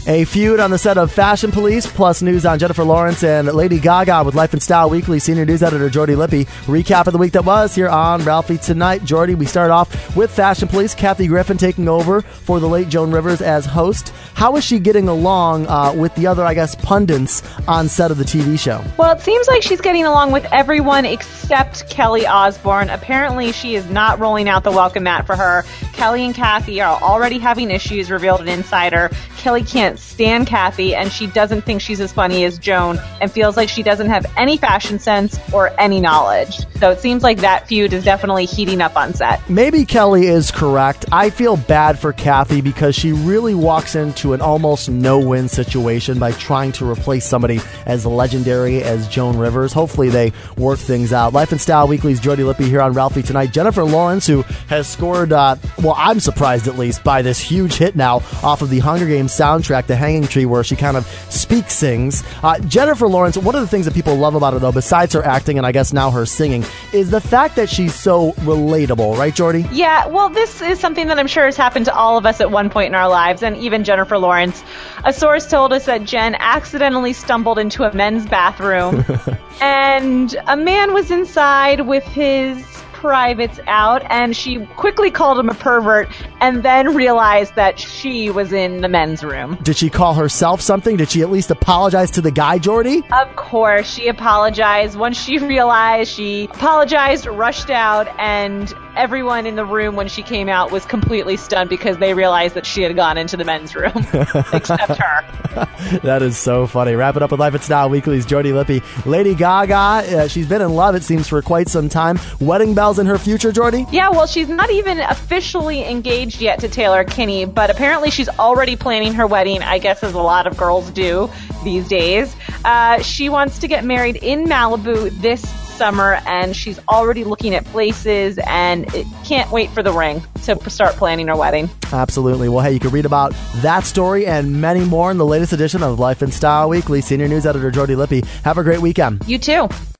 A feud on the set of Fashion Police, plus news on Jennifer Lawrence and Lady Gaga with Life and Style Weekly senior news editor Jordy Lippy. Recap of the week that was here on Ralphie Tonight. Jordy, we start off with Fashion Police. Kathy Griffin taking over for the late Joan Rivers as host. How is she getting along with the other, pundits on set of the TV show? Well, it seems like she's getting along with everyone except Kelly Osbourne. Apparently, she is not rolling out the welcome mat for her. Kelly and Kathy are already having issues, revealed an insider. Kelly can't stand Kathy, and she doesn't think she's as funny as Joan, and feels like she doesn't have any fashion sense or any knowledge. So it seems like that feud is definitely heating up on set. Maybe Kelly is correct. I feel bad for Kathy because she really walks into an almost no-win situation by trying to replace somebody as legendary as Joan Rivers. Hopefully they work things out. Life and Style Weekly's Jordy Lippy here on Ralphie Tonight. Jennifer Lawrence, who has scored, I'm surprised at least, by this huge hit now off of the Hunger Games soundtrack, The Hanging Tree, where she kind of sings. Jennifer Lawrence, one of the things that people love about her, though, besides her acting and I guess now her singing, is the fact that she's so relatable, right, Jordy? Yeah, well, this is something that I'm sure has happened to all of us at one point in our lives, and even Jennifer Lawrence. A source told us that Jen accidentally stumbled into a men's bathroom, and a man was inside with his privates out, and she quickly called him a pervert and then realized that she was in the men's room. Did she call herself something? Did she at least apologize to the guy, Jordy? Of course, she apologized. Once she realized, she apologized, rushed out, and everyone in the room when she came out was completely stunned because they realized that she had gone into the men's room, except her. That is so funny. Wrap it up with Life and Style Weekly's Jordy Lippy. Lady Gaga, she's been in love, it seems, for quite some time. Wedding bells in her future, Jordy? Yeah, well, she's not even officially engaged yet to Taylor Kinney, but apparently she's already planning her wedding, I guess as a lot of girls do these days. She wants to get married in Malibu this summer, and she's already looking at places and can't wait for the ring to start planning her wedding. Absolutely. Well, hey, you can read about that story and many more in the latest edition of Life and Style Weekly. Senior news editor Jordy Lippy. Have a great weekend. You too.